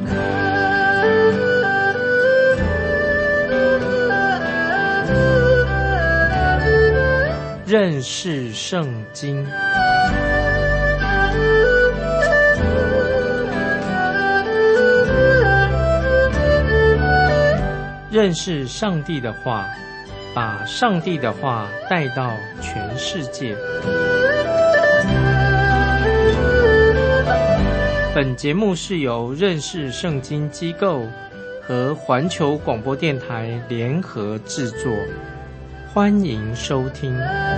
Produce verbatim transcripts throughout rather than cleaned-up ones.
认识圣经。认识上帝的话，把上帝的话带到全世界。本节目是由认识圣经机构和环球广播电台联合制作，欢迎收听。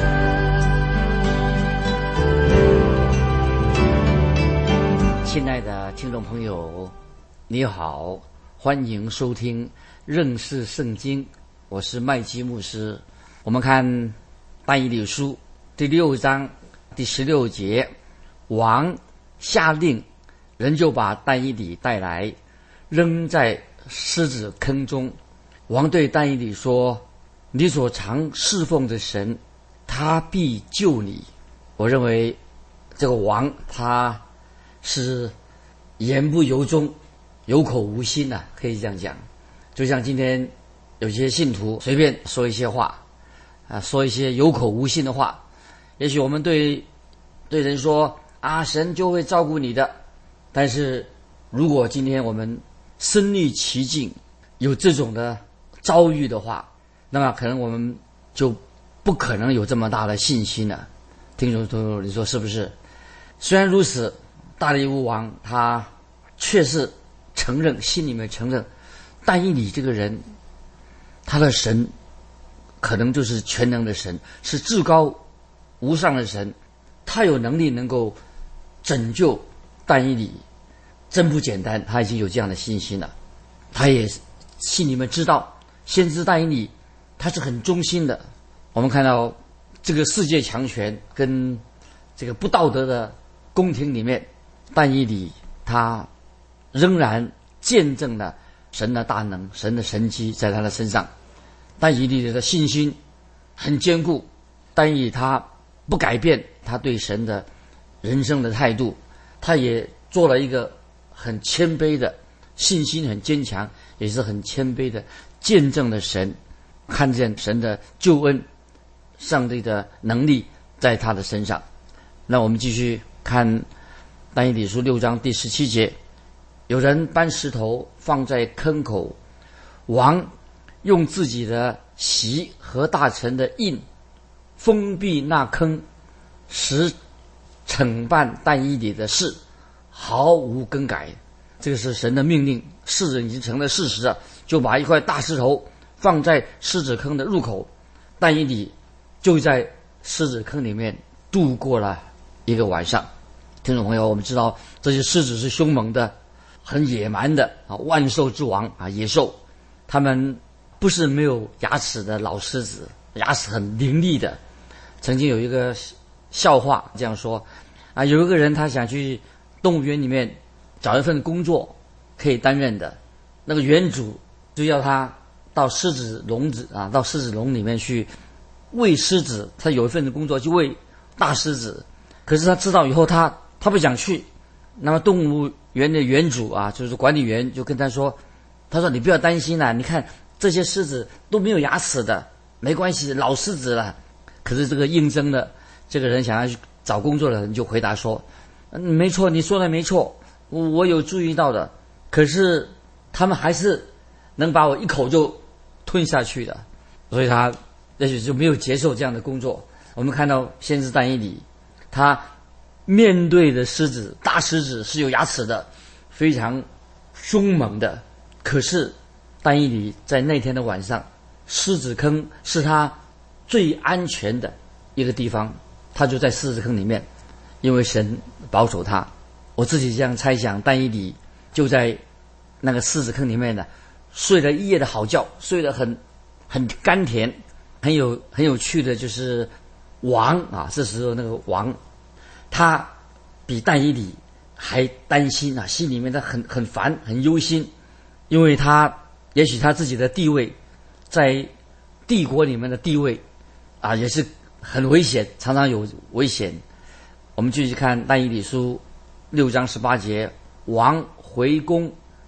亲爱的听众朋友，你好，欢迎收听认识圣经，我是麦基牧师。我们看但以理书第六章第十六节，王下令，人就把但以理带来，扔在狮子坑中。王对但以理说，你所常侍奉的神，他必救你。我认为这个王他是言不由衷，有口无心啊，可以这样讲。就像今天有些信徒随便说一些话啊，说一些有口无心的话。也许我们对对人说啊，神就会照顾你的，但是如果今天我们身历其境，有这种的遭遇的话，那么可能我们就不可能有这么大的信心了。听众朋友，你说是不是？虽然如此，大利乌王他确实承认，心里面承认但以理这个人，他的神可能就是全能的神，是至高无上的神，他有能力能够拯救但以理，真不简单。他已经有这样的信心了，他也心里面知道先知但以理他是很忠心的。我们看到这个世界强权跟这个不道德的宫廷里面，但以理他仍然见证了神的大能，神的神迹在他的身上。但以理的信心很坚固，但以理他不改变他对神的人生的态度，他也做了一个很谦卑的，信心很坚强，也是很谦卑的见证了神，看见神的救恩，上帝的能力在他的身上。那我们继续看但以理书六章第十七节，有人搬石头放在坑口，王用自己的席和大臣的印封闭那坑，使惩办但以理的事毫无更改。这个是神的命令，事已经成了事实了，就把一块大石头放在狮子坑的入口，但以理就在狮子坑里面度过了一个晚上。听众朋友，我们知道这些狮子是凶猛的，很野蛮的啊，万兽之王啊，野兽。他们不是没有牙齿的老狮子，牙齿很凌厉的。曾经有一个笑话这样说啊，有一个人他想去动物园里面找一份工作可以担任的，那个园主就要他到狮子笼子啊，到狮子笼里面去喂狮子。他有一份工作去喂大狮子，可是他知道以后他他不想去。那么动物园的园主啊，就是管理员就跟他说，他说你不要担心啦，你看这些狮子都没有牙齿的，没关系，老狮子了。可是这个应征的这个人想要去找工作的人就回答说，嗯，没错，你说的没错，我我有注意到的，可是他们还是能把我一口就吞下去的。所以他也许就没有接受这样的工作。我们看到先知但以理，他面对的狮子，大狮子是有牙齿的，非常凶猛的。可是但以理在那天的晚上，狮子坑是他最安全的一个地方，他就在狮子坑里面，因为神保守他。我自己这样猜想，但以理就在那个狮子坑里面呢，睡了一夜的好觉，睡得很很甘甜。很有很有趣的就是王啊，这时候那个王他比但以理还担心啊，心里面他很很烦，很忧心，因为他也许他自己的地位在帝国里面的地位啊也是很危险，常常有危险。我们继续看但以理书六章十八节，王回宫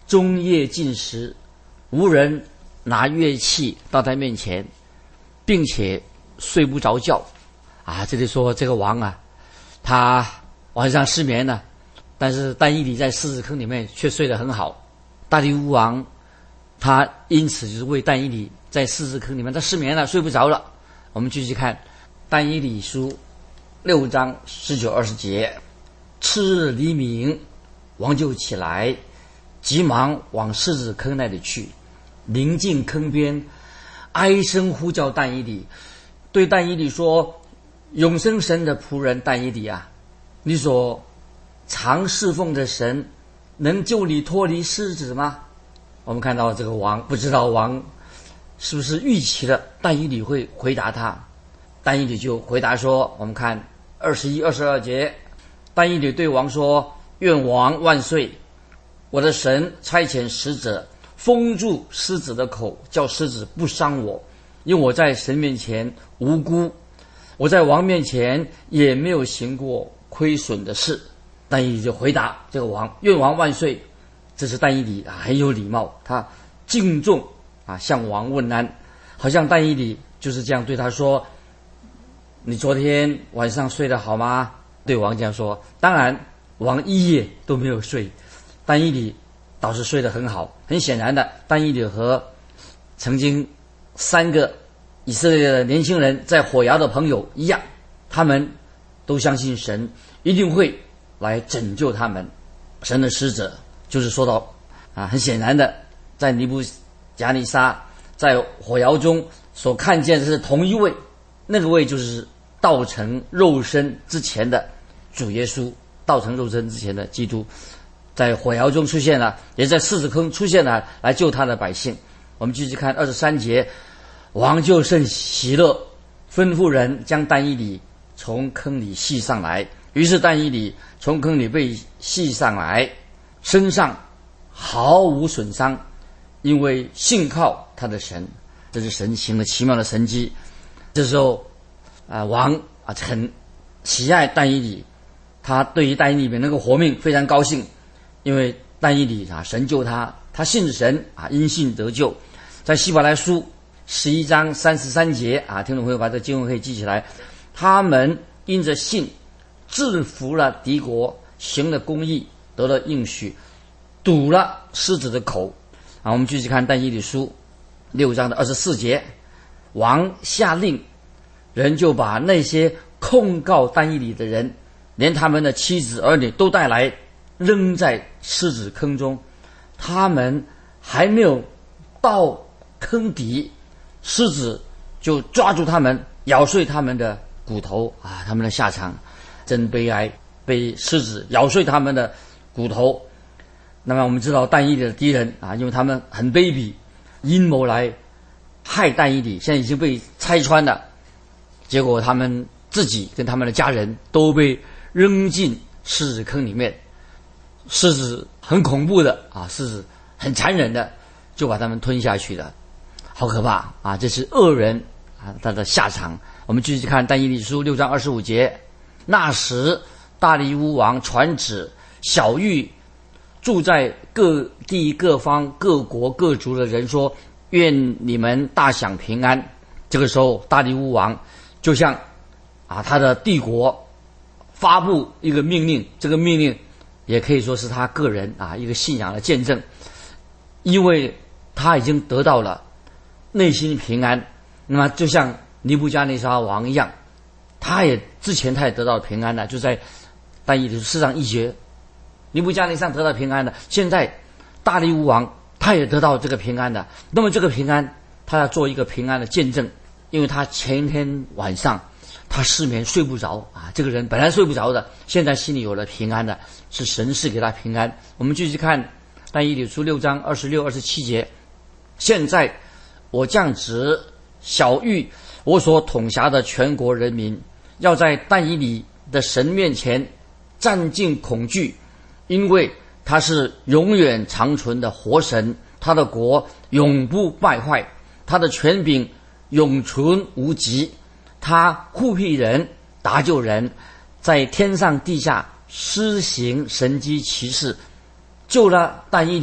终夜禁食，无人拿乐器到他面前，并且睡不着觉。啊，这里说这个王啊，他晚上失眠了，但是但以理在狮子坑里面却睡得很好。大利乌王他因此就是为但以理在狮子坑里面他失眠了，睡不着了。我们继续看但以理书六章十九二十节。次日黎明，王就起来，急忙往狮子坑那里去，临近坑边，哀声呼叫但以理，对但以理说：永生神的仆人但以理啊，你所常侍奉的神能救你脱离狮子吗？我们看到这个王，不知道王是不是预期了但以理会回答他。但以理就回答说，我们看二十一、二十二节，但以理对王说：愿王万岁！我的神差遣使者封住狮子的口，叫狮子不伤我，因为我在神面前无辜，我在王面前也没有行过亏损的事。但以理就回答这个王：愿王万岁！这是但以理啊，很有礼貌，他敬重啊，向王问安，好像但以理就是这样对他说：你昨天晚上睡得好吗？对王这样说。当然王一夜都没有睡，但以理倒是睡得很好。很显然的，但以理和曾经三个以色列的年轻人在火窑的朋友一样，他们都相信神一定会来拯救他们。神的使者就是说到啊，很显然的，在尼布甲尼撒在火窑中所看见的是同一位，那个位就是道成肉身之前的主耶稣，道成肉身之前的基督，在火窑中出现了，也在狮子坑出现了，来救他的百姓。我们继续看二十三节，王就甚喜乐，吩咐人将但以理从坑里系上来。于是但以理从坑里被系上来，身上毫无损伤，因为信靠他的神。这是神行了奇妙的神迹。这时候啊、呃，王啊很喜爱但以理，他对于但以理能够活命非常高兴，因为但以理啊，神救他，他信神啊，因信得救。在希伯来书十一章三十三节啊，听众朋友把这经文可以记起来。他们因着信制服了敌国，行了公义，得了应许，堵了狮子的口啊。我们继续看但以理书六章的二十四节，王下令，人就把那些控告但以理的人，连他们的妻子儿女都带来，扔在狮子坑中。他们还没有到坑底，狮子就抓住他们，咬碎他们的骨头啊！他们的下场真悲哀，被狮子咬碎他们的骨头。那么我们知道但以理的敌人啊，因为他们很卑鄙，阴谋来害但以理，现在已经被拆穿了。结果他们自己跟他们的家人都被扔进狮子坑里面。狮子很恐怖的啊，狮子很残忍的就把他们吞下去了，好可怕啊！这是恶人啊，他的下场。我们继续看但以理书六章二十五节，那时大利乌王传旨，晓谕住在各地各方各国各族的人说，愿你们大享平安。这个时候大利乌王就像啊他的帝国发布一个命令，这个命令也可以说是他个人啊一个信仰的见证，因为他已经得到了内心平安。那么就像尼布加内沙王一样，他也之前他也得到了平安了，就在但以理书四章一节，尼布加内沙得到平安了，现在大利乌王他也得到这个平安的。那么这个平安他要做一个平安的见证，因为他前一天晚上他失眠睡不着啊，这个人本来睡不着的，现在心里有了平安的，是神赐给他平安。我们继续看但以理书六章二十六、二十七节，现在我降旨晓谕我所统辖的全国人民，要在但以理的神面前战尽恐惧，因为他是永远长存的活神，他的国永不败坏，他的权柄永存无极，他护庇人，搭救人，在天上地下施行神迹奇事，救了但以理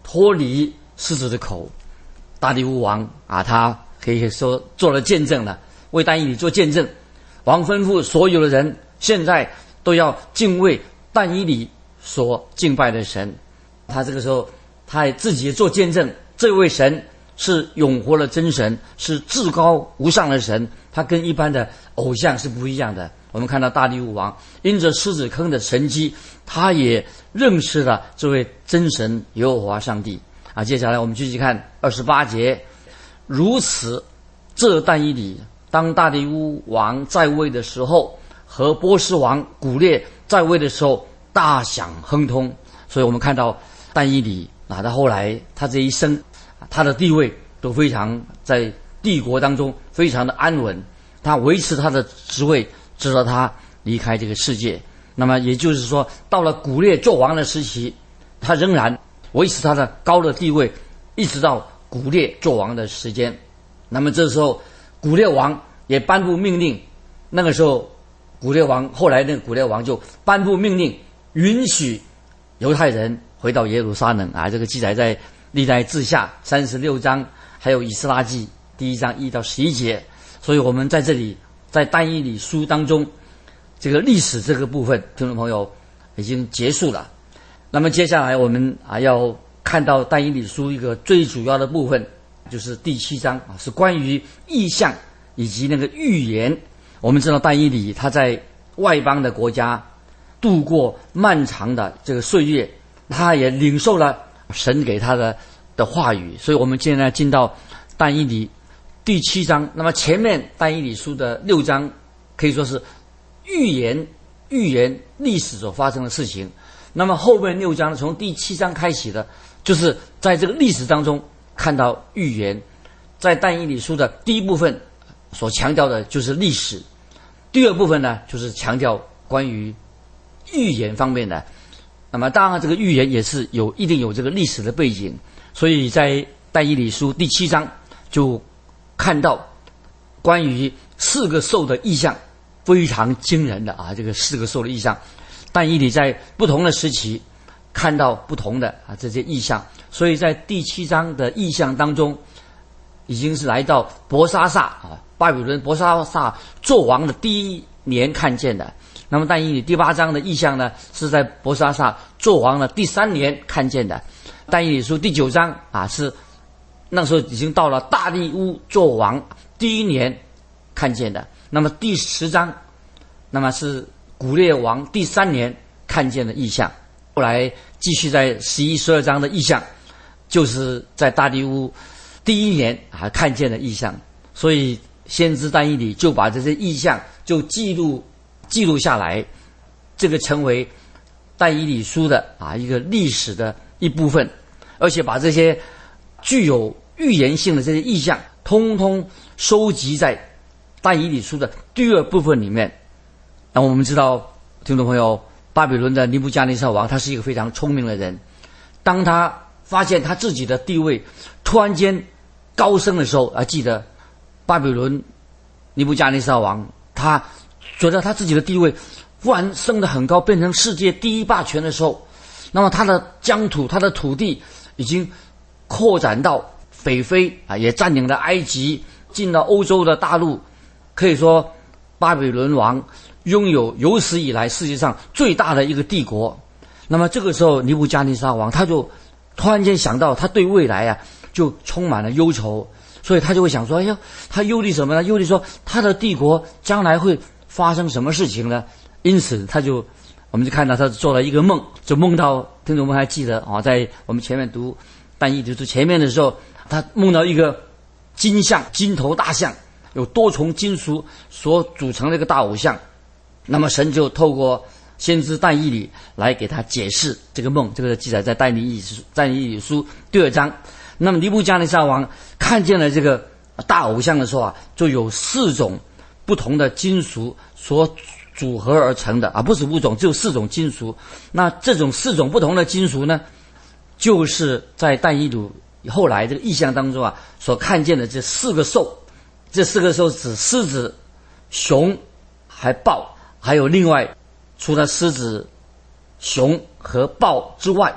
脱离狮子的口。大利乌王啊，他可以说做了见证了，为但以理做见证。王吩咐所有的人，现在都要敬畏但以理所敬拜的神。他这个时候，他也自己做见证，这位神是永活的真神，是至高无上的神，他跟一般的偶像是不一样的。我们看到大利乌王因着狮子坑的神迹，他也认识了这位真神耶和华上帝啊。接下来我们继续看二十八节，如此这但以理当大利乌王在位的时候，和波斯王古列在位的时候，大享亨通。所以我们看到但以理啊，他后来他这一生，他的地位都非常在帝国当中非常的安稳，他维持他的职位，直到他离开这个世界。那么也就是说，到了古列做王的时期，他仍然维持他的高的地位，一直到古列做王的时间。那么这时候古列王也颁布命令，那个时候古列王后来那个古列王就颁布命令，允许犹太人回到耶路撒冷啊。这个记载在历代志下三十六章，还有以斯拉记第一章一到十一节。所以我们在这里在但以理书当中，这个历史这个部分，听众朋友已经结束了。那么接下来我们啊要看到但以理书一个最主要的部分，就是第七章啊，是关于异象以及那个预言。我们知道但以理他在外邦的国家度过漫长的这个岁月，他也领受了神给他的的话语。所以我们现在进到但以理第七章。那么前面但以理书的六章可以说是预言预言历史所发生的事情，那么后面六章从第七章开始的，就是在这个历史当中看到预言。在但以理书的第一部分所强调的就是历史，第二部分呢就是强调关于预言方面的。那么当然这个预言也是有一定有这个历史的背景，所以在但以理书第七章就看到关于四个兽的意象，非常惊人的啊！这个四个兽的意象，但以理在不同的时期看到不同的啊这些意象，所以在第七章的意象当中，已经是来到伯沙撒啊，巴比伦伯沙撒做王的第一年看见的。那么但以理第八章的意象呢，是在伯沙撒做王的第三年看见的。但以理书第九章啊，是那时候已经到了大利乌做王第一年看见的。那么第十章，那么是古列王第三年看见的异象。后来继续在十一、十二章的异象，就是在大利乌第一年啊看见的异象。所以先知但以理就把这些异象就记录记录下来，这个成为但以理书的啊一个历史的一部分，而且把这些具有预言性的这些意象，通通收集在但以理书的第二部分里面。那我们知道，听众朋友，巴比伦的尼布加尼撒王他是一个非常聪明的人，当他发现他自己的地位突然间高升的时候，啊，记得巴比伦尼布加尼撒王他觉得他自己的地位忽然升得很高，变成世界第一霸权的时候，那么他的疆土他的土地已经扩展到北非啊，也占领了埃及，进到欧洲的大陆。可以说巴比伦王拥有有史以来世界上最大的一个帝国。那么这个时候尼布加尼撒王他就突然间想到他对未来啊就充满了忧愁，所以他就会想说，哎呀，他忧虑什么呢？忧虑说他的帝国将来会发生什么事情呢？因此他就我们就看到他做了一个梦，就梦到，听众们还记得啊，在我们前面读但以理书前面的时候，他梦到一个金像，金头大象，有多重金属所组成的一个大偶像。那么神就透过先知但以理来给他解释这个梦，这个记载在但以理书但以理书第二章。那么尼布加尼撒王看见了这个大偶像的时候啊，就有四种不同的金属所组合而成的啊，不是五种，只有四种金属。那这种四种不同的金属呢，就是在但以理后来这个意象当中啊所看见的这四个兽。这四个兽指狮子、熊、还豹，还有另外除了狮子、熊和豹之外，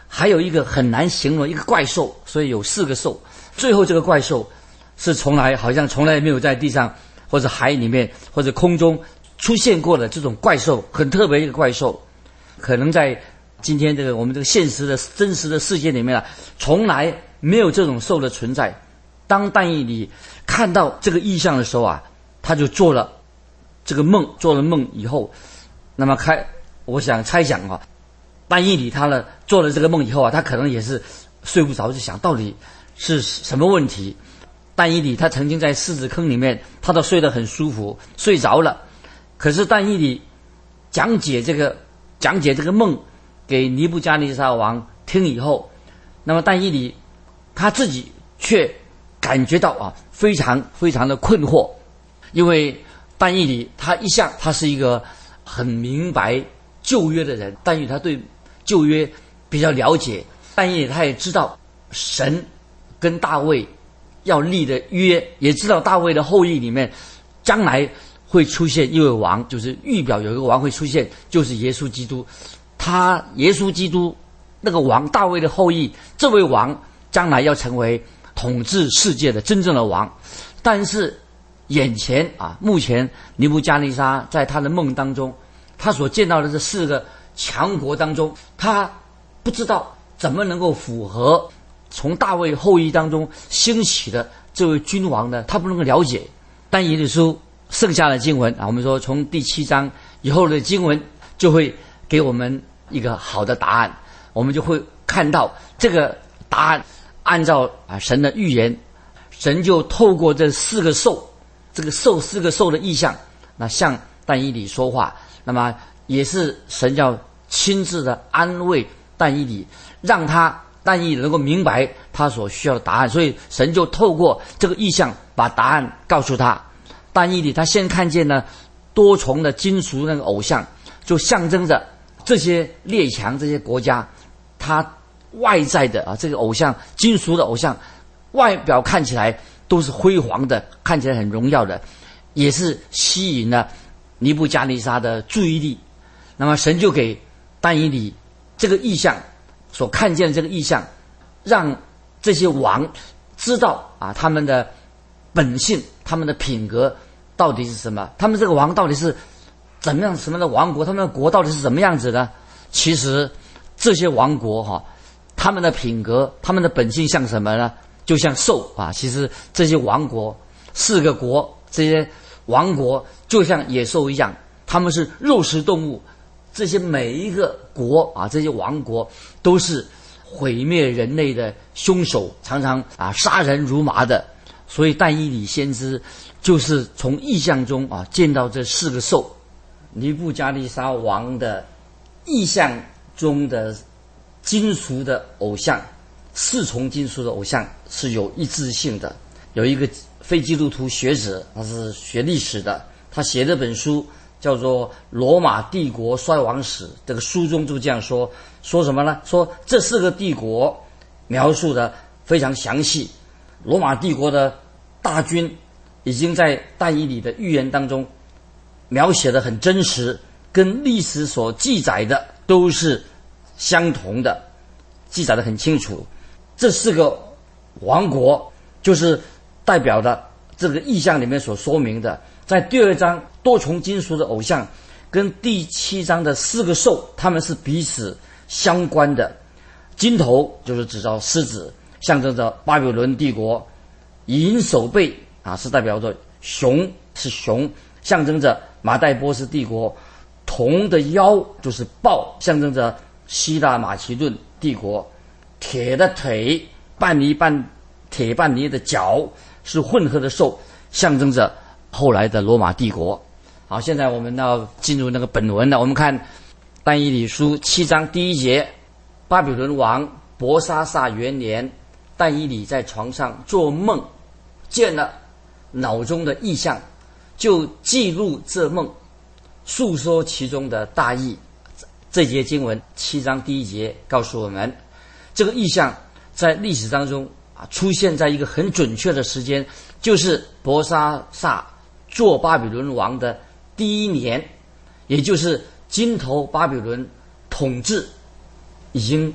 还有一个很难形容一个怪兽，所以有四个兽。最后这个怪兽是从来好像从来没有在地上或者海里面或者空中出现过的这种怪兽，很特别一个怪兽，可能在今天这个我们这个现实的真实的世界里面啊，从来没有这种兽的存在。当但以理看到这个异象的时候啊，他就做了这个梦，做了梦以后，那么开，我想猜想啊，但以理他呢做了这个梦以后啊，他可能也是睡不着，就想到底是什么问题。但以理他曾经在狮子坑里面，他都睡得很舒服，睡着了。可是但以理讲解这个讲解这个梦给尼布加尼撒王听以后，那么但以理他自己却感觉到啊非常非常的困惑，因为但以理他一向他是一个很明白旧约的人，但以理他对旧约比较了解，但以理他也知道神跟大卫要立的约，也知道大卫的后裔里面将来会出现一位王，就是预表有一个王会出现，就是耶稣基督。他耶稣基督那个王，大卫的后裔，这位王将来要成为统治世界的真正的王。但是眼前啊，目前尼布加尼撒在他的梦当中，他所见到的这四个强国当中，他不知道怎么能够符合从大卫后裔当中兴起的这位君王呢？他不能够了解。但以理书剩下的经文啊，我们说从第七章以后的经文就会给我们一个好的答案，我们就会看到这个答案按照啊神的预言，神就透过这四个兽，这个兽四个兽的意象，那向但以理说话，那么也是神要亲自的安慰但以理，让他但以理能够明白他所需要的答案，所以神就透过这个意象把答案告诉他。但以理他先看见呢多重的金属那个偶像，就象征着这些列强这些国家，他外在的啊这个偶像金属的偶像外表看起来都是辉煌的，看起来很荣耀的，也是吸引了尼布加尼撒的注意力。那么神就给但以理这个意象所看见的这个意象，让这些王知道啊他们的本性，他们的品格到底是什么，他们这个王到底是怎么样什么的王国，他们的国到底是怎么样子的。其实这些王国哈、啊，他们的品格他们的本性像什么呢？就像兽啊。其实这些王国四个国，这些王国就像野兽一样，他们是肉食动物。这些每一个国啊，这些王国都是毁灭人类的凶手，常常啊杀人如麻的。所以但以理先知就是从异象中啊见到这四个兽。尼布加尼撒王的异象中的金属的偶像，四重金属的偶像是有一致性的。有一个非基督徒学者，他是学历史的，他写这本书叫做《罗马帝国衰亡史》，这个书中就这样说，说什么呢？说这四个帝国描述的非常详细，罗马帝国的大军已经在但以理的预言当中描写的很真实，跟历史所记载的都是相同的，记载的很清楚。这四个王国就是代表的这个意象里面所说明的，在第二章多重金属的偶像跟第七章的四个兽，他们是彼此相关的。金头就是指着狮子，象征着巴比伦帝国；银手背啊是代表着熊，是熊，象征着马代波斯帝国；铜的腰就是豹，象征着希腊马其顿帝国；铁的腿，半泥半铁半泥的脚是混合的兽，象征着后来的罗马帝国。好，现在我们要进入那个本文了。我们看但以理书七章第一节，巴比伦王伯沙撒元年，但以理在床上做梦，见了脑中的意象，就记录这梦，述说其中的大意。这节经文七章第一节告诉我们，这个意象在历史当中啊出现在一个很准确的时间，就是伯沙撒做巴比伦王的第一年，也就是金头巴比伦统治已经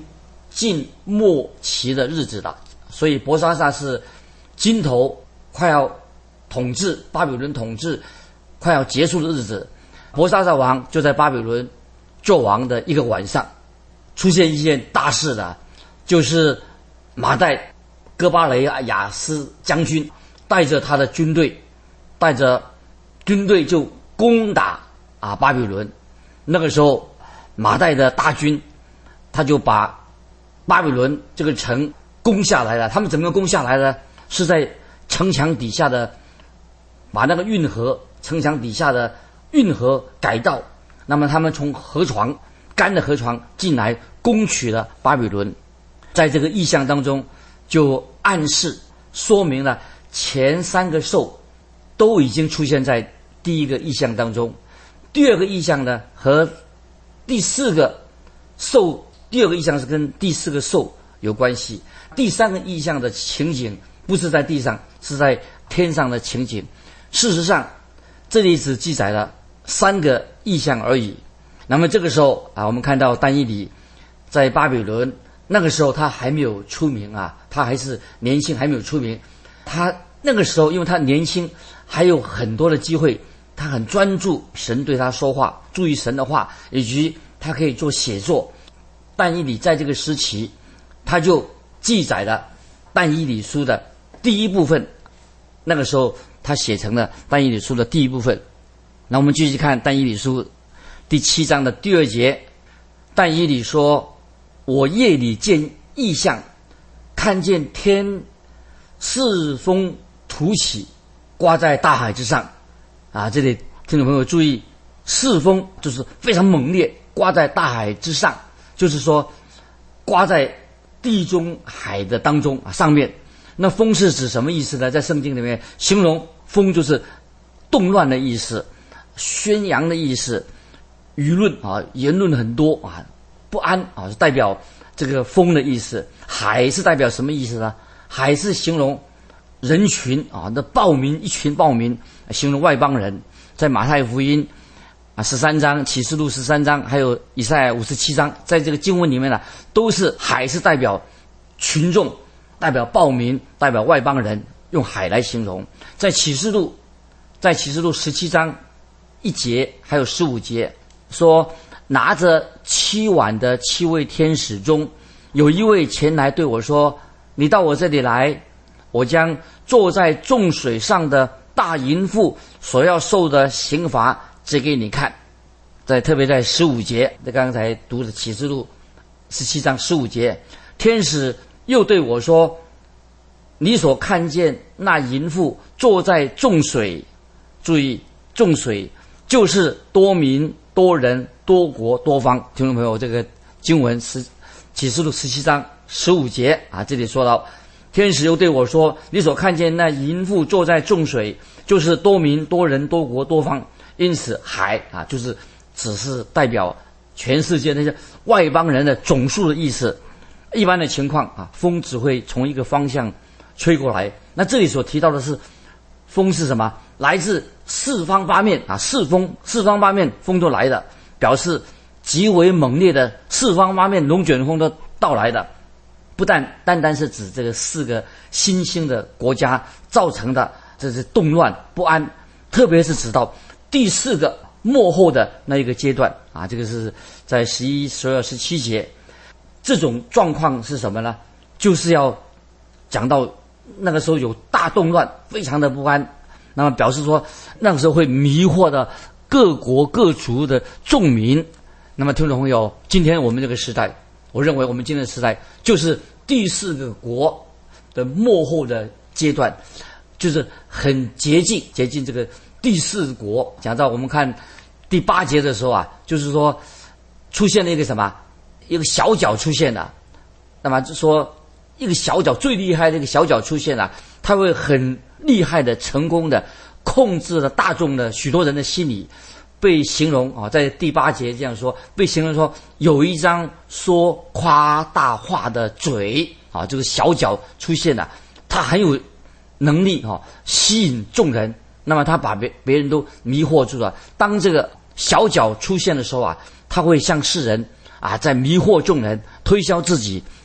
近末期的日子的，所以伯沙撒是金头快要统治巴比伦统治快要结束的日子。伯沙撒王就在巴比伦做王的一个晚上，出现一件大事的，就是马代哥巴雷亚斯将军带着他的军队，带着军队就攻打啊巴比伦。那个时候马代的大军他就把巴比伦这个城攻下来了。他们怎么攻下来呢？是在城墙底下的，把那个运河城墙底下的运河改道，那么他们从河床干的河床进来攻取了巴比伦。在这个意象当中就暗示说明了前三个兽都已经出现在第一个意象当中。第二个意象呢和第四个兽，第二个意象是跟第四个兽有关系。第三个意象的情景不是在地上，是在天上的情景。事实上这里只记载了三个意象而已。那么这个时候啊，我们看到但以理在巴比伦，那个时候他还没有出名啊，他还是年轻，还没有出名。他那个时候因为他年轻，还有很多的机会，他很专注神对他说话，注意神的话，以及他可以做写作。但以理在这个时期他就记载了但以理书的第一部分，那个时候他写成了但以理书的第一部分。那我们继续看但以理书第七章的第二节。但以理说，我夜里见异象，看见天四风突起，刮在大海之上。啊，这里听众朋友注意，四风就是非常猛烈，刮在大海之上，就是说刮在地中海的当中啊上面。那风是指什么意思呢？在圣经里面形容风就是动乱的意思，宣扬的意思，舆论啊言论很多啊，不安啊是代表这个风的意思。海是代表什么意思呢？海是形容人群啊，那暴民，一群暴民，形容外邦人。在马太福音啊十三章、启示录十三章，还有以赛亚五十七章，在这个经文里面呢，都是海是代表群众，代表暴民，代表外邦人，用海来形容。在启示录，在启示录十七章一节还有十五节说，拿着七碗的七位天使中，有一位前来对我说，你到我这里来，我将坐在众水上的大淫妇所要受的刑罚指给你看。在特别在十五节，在刚才读的启示录十七章十五节，天使又对我说，你所看见那淫妇坐在众水，注意众水就是多民多人多国多方。听众朋友，这个经文是启示录十七章十五节啊，这里说到，天使又对我说，你所看见那淫妇坐在众水，就是多民多人多国多方。因此海啊，就是只是代表全世界那些外邦人的总数的意思。一般的情况啊，风只会从一个方向吹过来。那这里所提到的是风是什么？来自四方八面啊，四风四方八面风都来的，表示极为猛烈的四方八面龙卷风都到来的。不但单单是指这个四个新兴的国家造成的这是动乱不安，特别是指到第四个末后的那一个阶段啊，这个是在十一、十二、十七节。这种状况是什么呢？就是要讲到那个时候有大动乱，非常的不安，那么表示说那个时候会迷惑的各国各族的众民。那么听众朋友，今天我们这个时代，我认为我们今天的时代就是第四个国的末后的阶段，就是很接近接近这个第四国。讲到我们看第八节的时候啊，就是说出现了一个什么，一个小角出现了。那么就说一个小角最厉害的一个小角出现了，它会很厉害的成功的控制了大众的许多人的心理。被形容啊，在第八节这样说，被形容说有一张说夸大话的嘴啊，这个小角出现了，他很有能力啊，吸引众人。那么他把别别人都迷惑住了。当这个小角出现的时候啊，他会向世人啊，在迷惑众人，推销自己，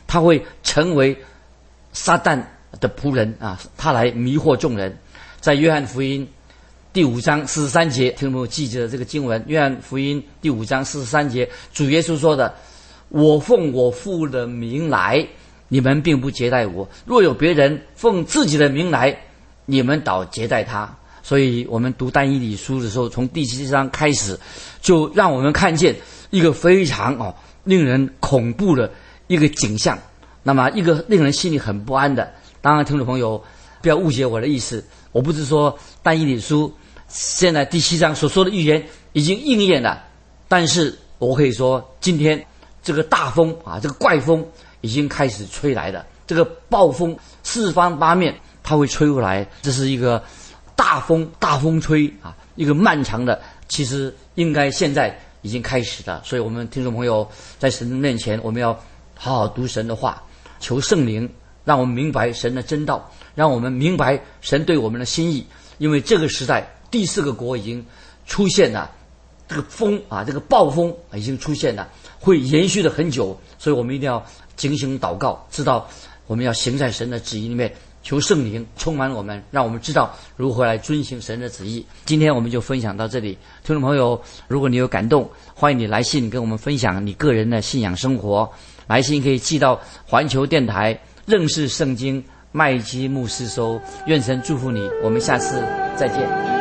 他会成为撒旦的仆人啊，他来迷惑众人。在约翰福音第五章四十三节，听众朋友记着这个经文，约翰福音第五章四十三节，主耶稣说的，我奉我父的名来，你们并不接待我，若有别人奉自己的名来，你们倒接待他。所以我们读但以理书的时候，从第七章开始，就让我们看见一个非常哦令人恐怖的一个景象，那么一个令人心里很不安的。当然听众朋友不要误解我的意思，我不是说但以理书现在第七章所说的预言已经应验了，但是我可以说今天这个大风啊，这个怪风已经开始吹来了，这个暴风四方八面它会吹过来，这是一个大风大风吹啊，一个漫长的，其实应该现在已经开始了。所以我们听众朋友在神面前，我们要好好读神的话，求圣灵让我们明白神的真道，让我们明白神对我们的心意。因为这个时代第四个国已经出现了，这个风啊，这个暴风已经出现了，会延续的很久，所以我们一定要警醒祷告，知道我们要行在神的旨意里面，求圣灵充满我们，让我们知道如何来遵行神的旨意。今天我们就分享到这里，听众朋友，如果你有感动，欢迎你来信跟我们分享你个人的信仰生活。来信可以寄到环球电台认识圣经麦基牧师收。愿神祝福你，我们下次再见。